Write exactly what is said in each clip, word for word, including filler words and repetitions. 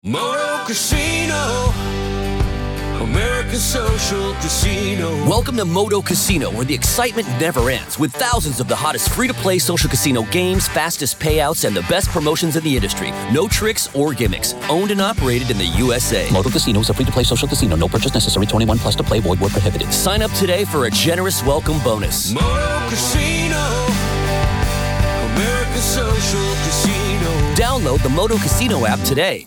Moto Casino, American Social Casino. Welcome to Moto Casino, where the excitement never ends, with thousands of the hottest free-to-play social casino games, fastest payouts, and the best promotions in the industry. No tricks or gimmicks. Owned and operated in the U S A. Moto Casino is a free-to-play social casino. No purchase necessary. twenty-one plus to play. Void where prohibited. Sign up today for a generous welcome bonus. Moto Casino, American Social Casino. Download the Moto Casino app today.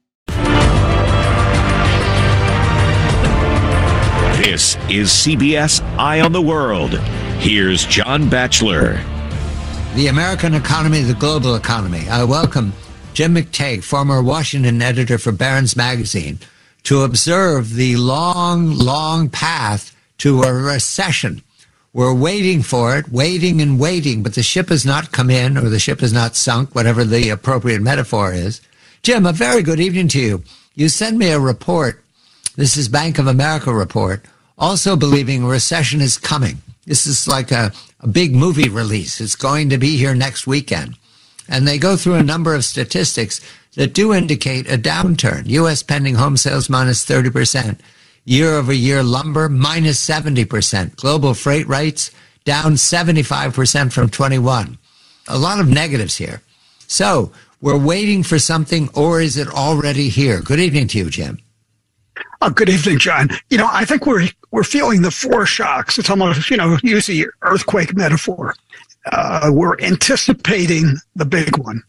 This is C B S Eye on the World. Here's John Batchelor. The American economy, the global economy. I welcome Jim McTague, former Washington editor for Barron's Magazine, to observe the long, long path to a recession. We're waiting for it, waiting and waiting, but the ship has not come in, or the ship has not sunk, whatever the appropriate metaphor is. Jim, a very good evening to you. You sent me a report. This is Bank of America report, also believing a recession is coming. This is like a, a big movie release. It's going to be here next weekend. And they go through a number of statistics that do indicate a downturn. U S pending home sales minus thirty percent. Year over year lumber minus seventy percent. Global freight rates down seventy-five percent from twenty-one. A lot of negatives here. So we're waiting for something, or is it already here? Good evening to you, Jim. Uh, good evening, John. You know, I think we're we're feeling the foreshocks. It's almost, you know, use the earthquake metaphor. Uh, we're anticipating the big one.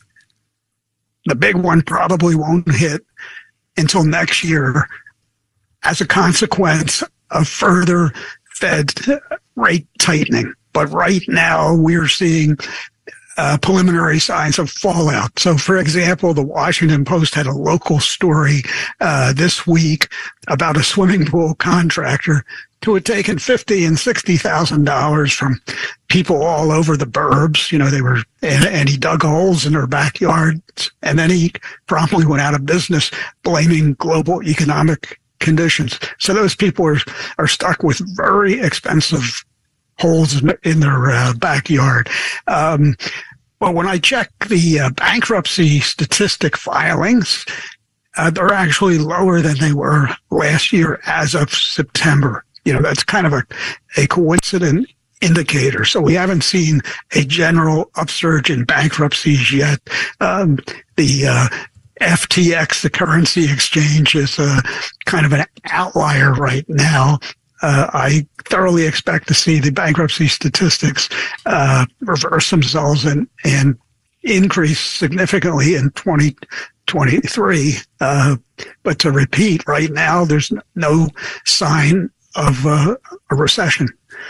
The big one probably won't hit until next year as a consequence of further Fed rate tightening. But right now we're seeing Uh, preliminary signs of fallout. So, for example, the Washington Post had a local story uh, this week about a swimming pool contractor who had taken fifty thousand and sixty thousand dollars from people all over the burbs. You know, they were, and, and he dug holes in their backyards, and then he promptly went out of business, blaming global economic conditions. So those people are are stuck with very expensive holes in, in their uh, backyard. Um, well, when I check the uh, bankruptcy statistic filings, uh, they're actually lower than they were last year as of September. You know, that's kind of a, a coincident indicator. So we haven't seen a general upsurge in bankruptcies yet. Um, the uh, F T X, the currency exchange, is uh, kind of an outlier right now. Uh, I thoroughly expect to see the bankruptcy statistics uh, reverse themselves and, and increase significantly in twenty twenty-three. Uh, but to repeat, right now, there's no sign of uh, a recession.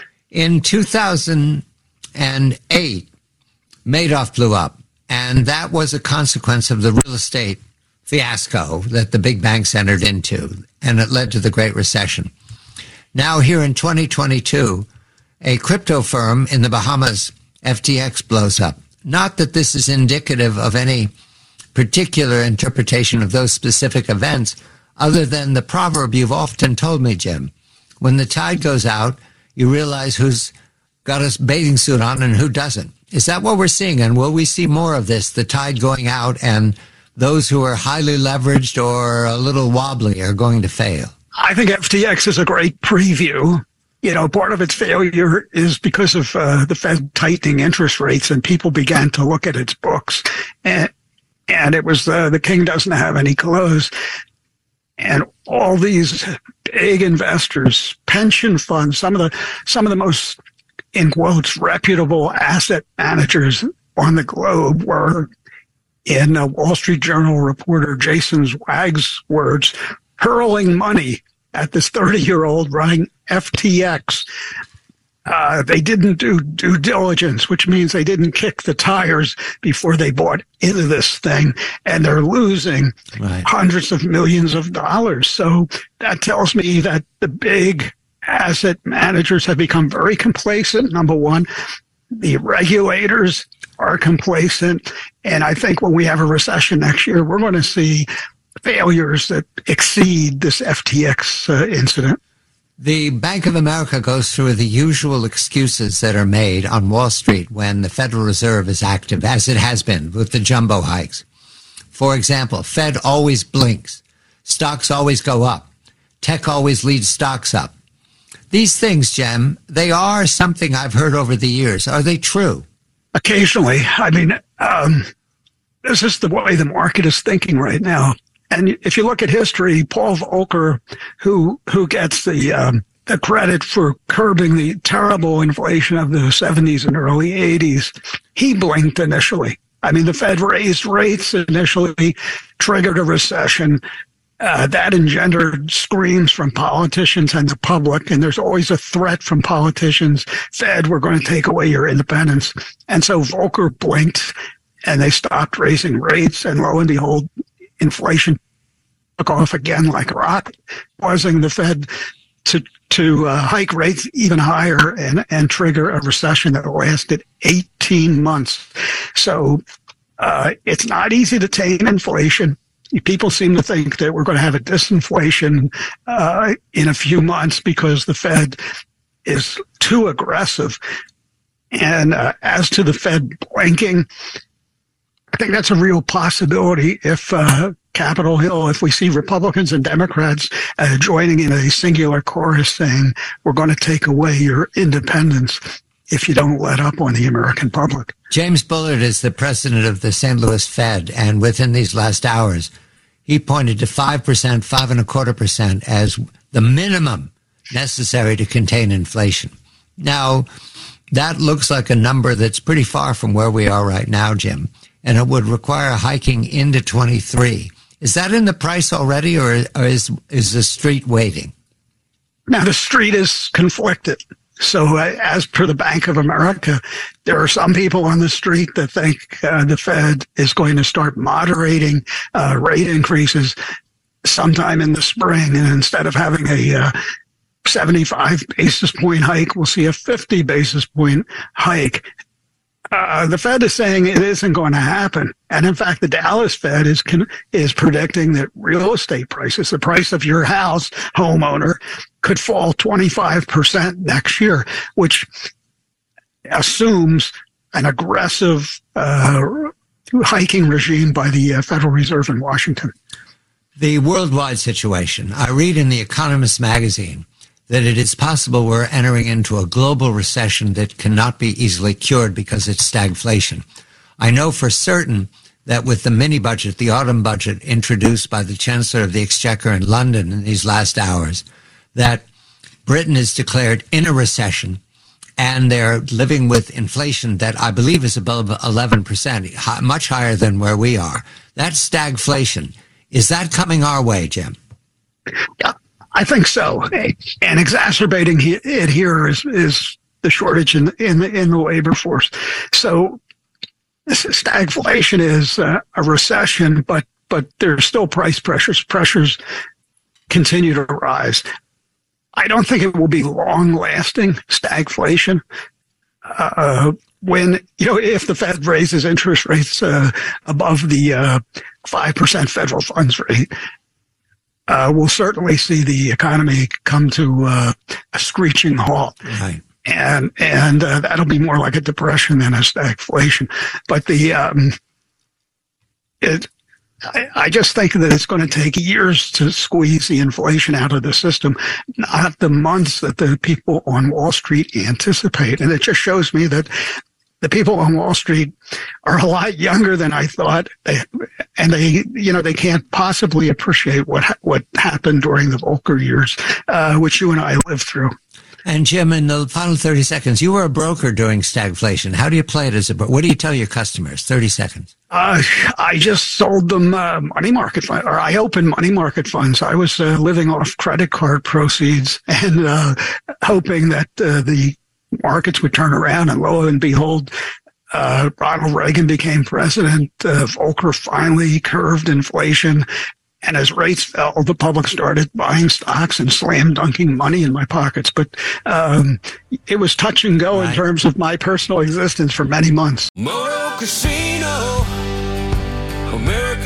In two thousand eight, Madoff blew up, and that was a consequence of the real estate fiasco that the big banks entered into, and it led to the Great Recession. Now here in twenty twenty-two, a crypto firm in the Bahamas, F T X, blows up. Not that this is indicative of any particular interpretation of those specific events, other than the proverb you've often told me, Jim. When the tide goes out, you realize who's got a bathing suit on and who doesn't. Is that what we're seeing? And will we see more of this, the tide going out and those who are highly leveraged or a little wobbly are going to fail? I think F T X is a great preview. You know, part of its failure is because of uh, the Fed tightening interest rates, and people began to look at its books, and and it was uh, the king doesn't have any clothes, and all these big investors, pension funds, some of the some of the most, in quotes, reputable asset managers on the globe were, in a Wall Street Journal reporter Jason Zweig's words, hurling money at this thirty-year-old running F T X. Uh, they didn't do due diligence, which means they didn't kick the tires before they bought into this thing, and they're losing right. hundreds of millions of dollars. So that tells me that the big asset managers have become very complacent, number one. The regulators are complacent, and I think when we have a recession next year, we're going to see failures that exceed this F T X uh, incident. The Bank of America goes through the usual excuses that are made on Wall Street when the Federal Reserve is active, as it has been with the jumbo hikes. For example, Fed always blinks. Stocks always go up. Tech always leads stocks up. These things, Jem, they are something I've heard over the years. Are they true? Occasionally. I mean, um, this is the way the market is thinking right now. And if you look at history, Paul Volcker, who who gets the um, the credit for curbing the terrible inflation of the seventies and early eighties, he blinked initially. I mean, the Fed raised rates initially, triggered a recession. Uh, that engendered screams from politicians and the public, and there's always a threat from politicians. Fed, we're going to take away your independence. And so Volcker blinked, and they stopped raising rates, and lo and behold, inflation took off again like a rocket, causing the Fed to to uh, hike rates even higher and, and trigger a recession that lasted eighteen months. So uh, it's not easy to tame inflation. People seem to think that we're going to have a disinflation uh, in a few months because the Fed is too aggressive. And uh, as to the Fed blinking, I think that's a real possibility if uh, Capitol Hill, if we see Republicans and Democrats uh, joining in a singular chorus saying, we're going to take away your independence if you don't let up on the American public. James Bullard is the president of the Saint Louis Fed, and within these last hours, he pointed to five percent, five and a quarter percent as the minimum necessary to contain inflation. Now, that looks like a number that's pretty far from where we are right now, Jim, and it would require hiking into twenty-three. Is that in the price already, or, or is is the street waiting? Now, the street is conflicted. So uh, as per the Bank of America, there are some people on the street that think uh, the Fed is going to start moderating uh, rate increases sometime in the spring. And instead of having a uh, seventy-five basis point hike, we'll see a fifty basis point hike. Uh, the Fed is saying it isn't going to happen. And in fact, the Dallas Fed is con- is predicting that real estate prices, the price of your house, homeowner, could fall twenty-five percent next year, which assumes an aggressive uh, hiking regime by the uh, Federal Reserve in Washington. The worldwide situation. I read in The Economist magazine that it is possible we're entering into a global recession that cannot be easily cured because it's stagflation. I know for certain that with the mini budget, the autumn budget introduced by the Chancellor of the Exchequer in London in these last hours, that Britain is declared in a recession and they're living with inflation that I believe is above eleven percent, much higher than where we are. That's stagflation. Is that coming our way, Jim? Yeah. I think so, and exacerbating it here is, is the shortage in in the, in the labor force. So stagflation is uh, a recession, but but there's still price pressures. Pressures continue to rise. I don't think it will be long-lasting stagflation. Uh, when you know, if the Fed raises interest rates uh, above the uh, five percent federal funds rate. Uh, we'll certainly see the economy come to uh, a screeching halt. Right. And and uh, that'll be more like a depression than a stagflation. But the um, it, I, I just think that it's going to take years to squeeze the inflation out of the system, not the months that the people on Wall Street anticipate. And it just shows me that the people on Wall Street are a lot younger than I thought, they, and they, you know, they can't possibly appreciate what what happened during the Volcker years, uh, which you and I lived through. And Jim, in the final thirty seconds, you were a broker during stagflation. How do you play it as a broker? What do you tell your customers? thirty seconds. Uh, I just sold them uh, money market funds, or I opened money market funds. I was uh, living off credit card proceeds and uh, hoping that uh, the markets would turn around, and lo and behold, uh, Ronald Reagan became president. Uh, Volcker finally curbed inflation. And as rates fell, the public started buying stocks and slam dunking money in my pockets. But um, it was touch and go right. in terms of my personal existence for many months. Moto Casino, America's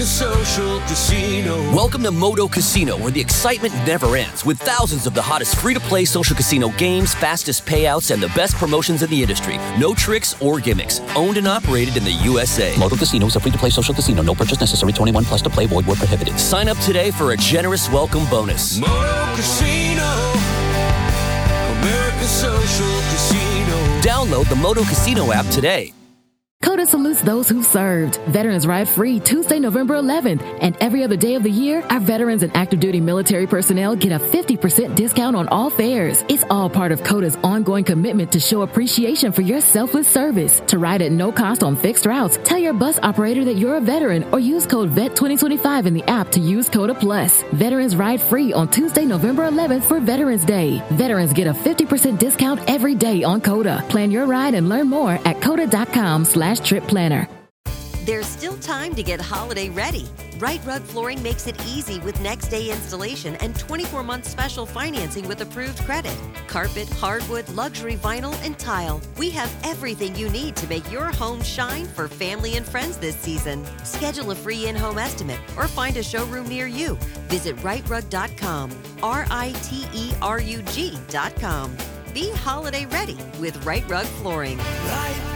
American Social Casino. Welcome to Moto Casino, where the excitement never ends, with thousands of the hottest free-to-play social casino games, fastest payouts, and the best promotions in the industry. No tricks or gimmicks. Owned and operated in the U S A. Moto Casino is a free-to-play social casino. No purchase necessary. twenty-one plus to play. Void where prohibited. Sign up today for a generous welcome bonus. Moto Casino. American Social Casino. Download the Moto Casino app today. COTA salutes those who've served. Veterans Ride Free Tuesday, November eleventh. And every other day of the year, our veterans and active duty military personnel get a fifty percent discount on all fares. It's all part of COTA's ongoing commitment to show appreciation for your selfless service. To ride at no cost on fixed routes, tell your bus operator that you're a veteran or use code V E T twenty twenty-five in the app to use COTA Plus. Veterans Ride Free on Tuesday, November eleventh for Veterans Day. Veterans get a fifty percent discount every day on COTA. Plan your ride and learn more at COTA.com slash trip planner. There's still time to get holiday ready. Right Rug Flooring makes it easy with next day installation and twenty-four month special financing with approved credit. Carpet, hardwood, luxury vinyl, and tile. We have everything you need to make your home shine for family and friends this season. Schedule a free in-home estimate or find a showroom near you. Visit right rug dot com, R I T E R U G dot com. Be holiday ready with Right Rug Flooring. Right